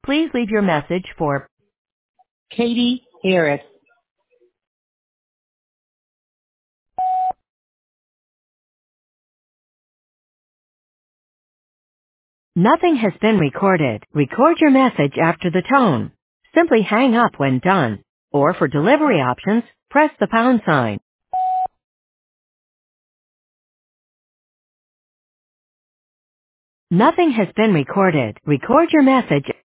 Please leave your message for Katie Harris. Nothing has been recorded. Record your message after the tone. Simply hang up when done. Or for delivery options, press the pound sign. Nothing has been recorded. Record your message